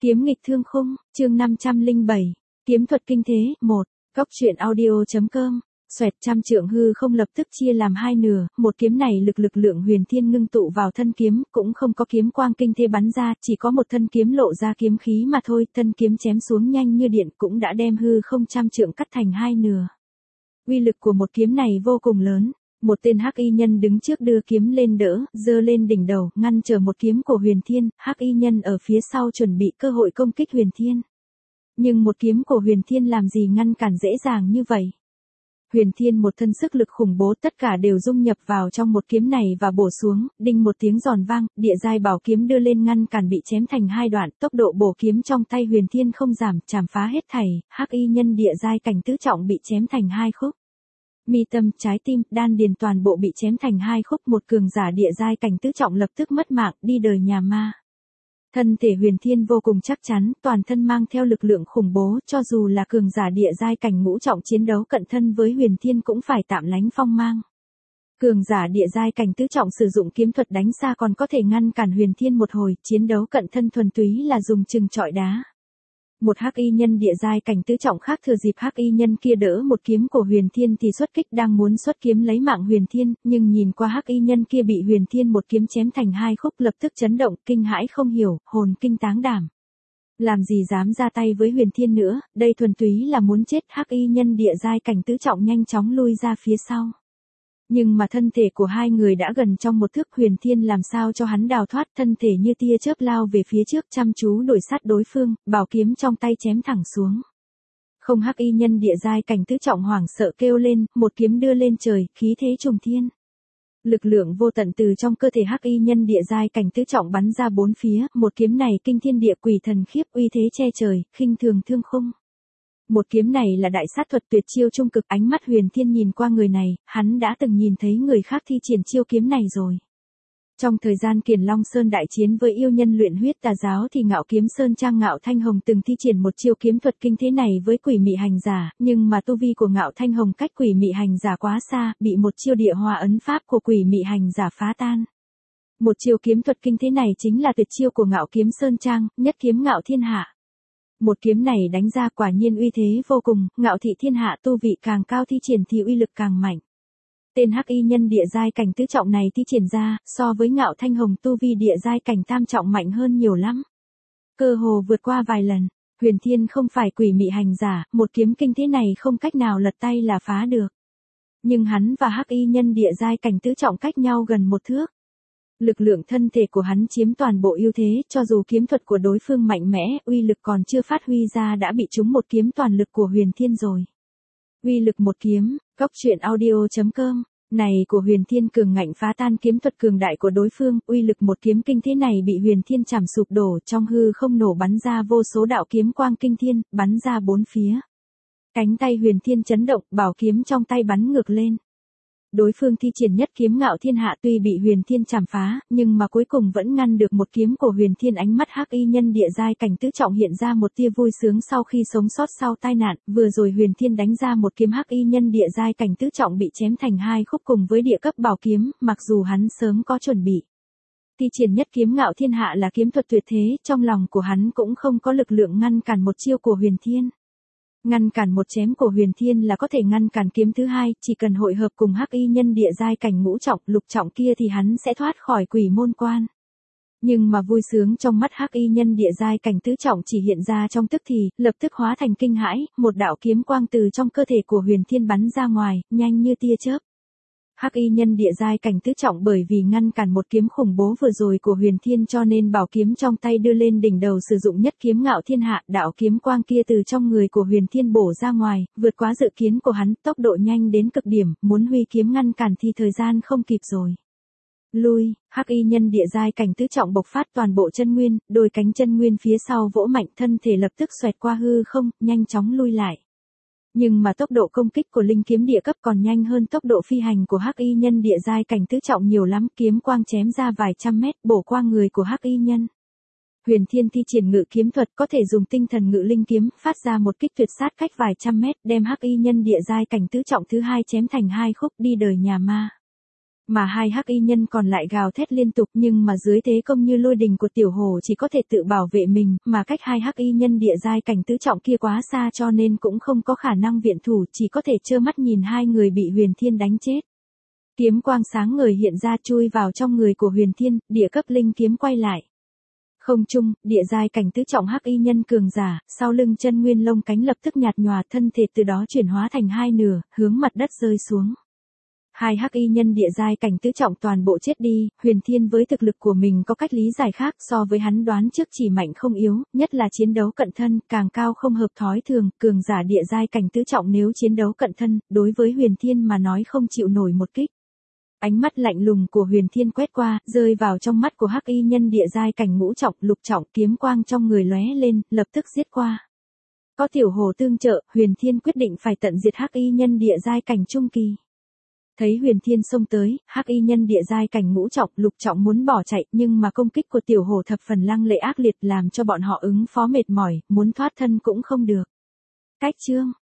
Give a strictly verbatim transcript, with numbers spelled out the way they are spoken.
Kiếm nghịch thương khung, chương năm trăm lẻ bảy, kiếm thuật kinh thế, một, góc truyện audio.com, xoẹt trăm trượng hư không lập tức chia làm hai nửa, một kiếm này lực lực lượng huyền thiên ngưng tụ vào thân kiếm, cũng không có kiếm quang kinh thế bắn ra, chỉ có một thân kiếm lộ ra kiếm khí mà thôi, thân kiếm chém xuống nhanh như điện cũng đã đem hư không trăm trượng cắt thành hai nửa. Uy lực của một kiếm này vô cùng lớn. Một tên hắc y nhân đứng trước đưa kiếm lên đỡ, giơ lên đỉnh đầu, ngăn trở một kiếm của huyền thiên, hắc y nhân ở phía sau chuẩn bị cơ hội công kích huyền thiên. Nhưng một kiếm của huyền thiên làm gì ngăn cản dễ dàng như vậy. Huyền thiên một thân sức lực khủng bố tất cả đều dung nhập vào trong một kiếm này và bổ xuống, đinh một tiếng giòn vang, địa giai bảo kiếm đưa lên ngăn cản bị chém thành hai đoạn, tốc độ bổ kiếm trong tay huyền thiên không giảm, chảm phá hết thảy, hắc y nhân địa giai cảnh tứ trọng bị chém thành hai khúc. Mi tâm, trái tim, đan điền toàn bộ bị chém thành hai khúc, một cường giả địa giai cảnh tứ trọng lập tức mất mạng, đi đời nhà ma. Thân thể huyền thiên vô cùng chắc chắn, toàn thân mang theo lực lượng khủng bố, cho dù là cường giả địa giai cảnh ngũ trọng chiến đấu cận thân với huyền thiên cũng phải tạm lánh phong mang. Cường giả địa giai cảnh tứ trọng sử dụng kiếm thuật đánh xa còn có thể ngăn cản huyền thiên một hồi, chiến đấu cận thân thuần túy là dùng chừng chọi đá. Một hắc y nhân địa giai cảnh tứ trọng khác thừa dịp hắc y nhân kia đỡ một kiếm của huyền thiên thì xuất kích, đang muốn xuất kiếm lấy mạng huyền thiên, nhưng nhìn qua hắc y nhân kia bị huyền thiên một kiếm chém thành hai khúc lập tức chấn động, kinh hãi không hiểu, hồn kinh táng đảm. Làm gì dám ra tay với huyền thiên nữa, đây thuần túy là muốn chết. Hắc y nhân địa giai cảnh tứ trọng nhanh chóng lui ra phía sau. Nhưng mà thân thể của hai người đã gần trong một thước, huyền thiên làm sao cho hắn đào thoát, thân thể như tia chớp lao về phía trước chăm chú đuổi sát đối phương, bảo kiếm trong tay chém thẳng xuống. Không, hắc y nhân địa giai cảnh tứ trọng hoảng sợ kêu lên, một kiếm đưa lên trời, khí thế trùng thiên. Lực lượng vô tận từ trong cơ thể hắc y nhân địa giai cảnh tứ trọng bắn ra bốn phía, một kiếm này kinh thiên địa quỷ thần khiếp, uy thế che trời, khinh thường thương khung. Một kiếm này là đại sát thuật tuyệt chiêu trung cực, ánh mắt huyền thiên nhìn qua người này, hắn đã từng nhìn thấy người khác thi triển chiêu kiếm này rồi. Trong thời gian Kiền Long Sơn đại chiến với yêu nhân luyện huyết tà giáo thì Ngạo Kiếm Sơn Trang Ngạo Thanh Hồng từng thi triển một chiêu kiếm thuật kinh thế này với quỷ mị hành giả, nhưng mà tu vi của Ngạo Thanh Hồng cách quỷ mị hành giả quá xa, bị một chiêu địa hòa ấn pháp của quỷ mị hành giả phá tan. Một chiêu kiếm thuật kinh thế này chính là tuyệt chiêu của Ngạo Kiếm Sơn Trang, nhất kiếm ngạo thiên hạ. Một kiếm này đánh ra quả nhiên uy thế vô cùng, ngạo thị thiên hạ, tu vị càng cao thi triển thì uy lực càng mạnh. Tên hắc y nhân địa giai cảnh tứ trọng này thi triển ra, so với Ngạo Thanh Hồng tu vi địa giai cảnh tam trọng mạnh hơn nhiều lắm. Cơ hồ vượt qua vài lần, huyền thiên không phải quỷ mị hành giả, một kiếm kinh thế này không cách nào lật tay là phá được. Nhưng hắn và hắc y nhân địa giai cảnh tứ trọng cách nhau gần một thước. Lực lượng thân thể của hắn chiếm toàn bộ ưu thế, cho dù kiếm thuật của đối phương mạnh mẽ, uy lực còn chưa phát huy ra đã bị trúng một kiếm toàn lực của huyền thiên rồi. Uy lực một kiếm, góc truyện audio.com, này của huyền thiên cường ngạnh phá tan kiếm thuật cường đại của đối phương, uy lực một kiếm kinh thế này bị huyền thiên chảm sụp đổ, trong hư không nổ bắn ra vô số đạo kiếm quang kinh thiên, bắn ra bốn phía. Cánh tay huyền thiên chấn động, bảo kiếm trong tay bắn ngược lên. Đối phương thi triển nhất kiếm ngạo thiên hạ tuy bị huyền thiên chảm phá, nhưng mà cuối cùng vẫn ngăn được một kiếm của huyền thiên. Ánh mắt hắc y nhân địa giai cảnh tứ trọng hiện ra một tia vui sướng sau khi sống sót sau tai nạn, vừa rồi huyền thiên đánh ra một kiếm hắc y nhân địa giai cảnh tứ trọng bị chém thành hai khúc cùng với địa cấp bảo kiếm, mặc dù hắn sớm có chuẩn bị. Thi triển nhất kiếm ngạo thiên hạ là kiếm thuật tuyệt thế, trong lòng của hắn cũng không có lực lượng ngăn cản một chiêu của huyền thiên. Ngăn cản một chém của huyền thiên là có thể ngăn cản kiếm thứ hai, chỉ cần hội hợp cùng hắc y nhân địa giai cảnh ngũ trọng, lục trọng kia thì hắn sẽ thoát khỏi quỷ môn quan. Nhưng mà vui sướng trong mắt hắc y nhân địa giai cảnh tứ trọng chỉ hiện ra trong tức thì, lập tức hóa thành kinh hãi, một đạo kiếm quang từ trong cơ thể của huyền thiên bắn ra ngoài, nhanh như tia chớp. Hắc y nhân địa giai cảnh tứ trọng bởi vì ngăn cản một kiếm khủng bố vừa rồi của huyền thiên cho nên bảo kiếm trong tay đưa lên đỉnh đầu sử dụng nhất kiếm ngạo thiên hạ, đạo kiếm quang kia từ trong người của huyền thiên bổ ra ngoài, vượt quá dự kiến của hắn, tốc độ nhanh đến cực điểm, muốn huy kiếm ngăn cản thì thời gian không kịp rồi. Lui, hắc y nhân địa giai cảnh tứ trọng bộc phát toàn bộ chân nguyên, đôi cánh chân nguyên phía sau vỗ mạnh, thân thể lập tức xoẹt qua hư không, nhanh chóng lui lại. Nhưng mà tốc độ công kích của linh kiếm địa cấp còn nhanh hơn tốc độ phi hành của hắc y nhân địa giai cảnh tứ trọng nhiều lắm, kiếm quang chém ra vài trăm mét, bổ qua người của hắc y nhân. Huyền thiên thi triển ngự kiếm thuật, có thể dùng tinh thần ngự linh kiếm, phát ra một kích tuyệt sát cách vài trăm mét, đem hắc y nhân địa giai cảnh tứ trọng thứ hai chém thành hai khúc, đi đời nhà ma. Mà hai hắc y nhân còn lại gào thét liên tục, nhưng mà dưới thế công như lôi đình của tiểu hồ chỉ có thể tự bảo vệ mình, mà cách hai hắc y nhân địa giai cảnh tứ trọng kia quá xa cho nên cũng không có khả năng viện thủ, chỉ có thể trơ mắt nhìn hai người bị Huyền Thiên đánh chết. Kiếm quang sáng ngời hiện ra chui vào trong người của Huyền Thiên, địa cấp linh kiếm quay lại. Không trung, địa giai cảnh tứ trọng hắc y nhân cường giả, sau lưng chân nguyên lông cánh lập tức nhạt nhòa, thân thể từ đó chuyển hóa thành hai nửa, hướng mặt đất rơi xuống. Hai hắc y nhân địa giai cảnh tứ trọng toàn bộ chết đi, Huyền Thiên với thực lực của mình có cách lý giải khác so với hắn đoán trước, chỉ mạnh không yếu, nhất là chiến đấu cận thân, càng cao không hợp thói thường, cường giả địa giai cảnh tứ trọng nếu chiến đấu cận thân, đối với Huyền Thiên mà nói không chịu nổi một kích. Ánh mắt lạnh lùng của Huyền Thiên quét qua, rơi vào trong mắt của hắc y nhân địa giai cảnh ngũ trọng, lục trọng, kiếm quang trong người lóe lên, lập tức giết qua. Có tiểu hồ tương trợ, Huyền Thiên quyết định phải tận diệt hắc y nhân địa giai cảnh trung kỳ. Thấy Huyền Thiên xông tới, hắc y nhân địa giai cảnh ngũ trọng, lục trọng muốn bỏ chạy, nhưng mà công kích của tiểu hồ thập phần lăng lệ ác liệt làm cho bọn họ ứng phó mệt mỏi, muốn thoát thân cũng không được. Cách chương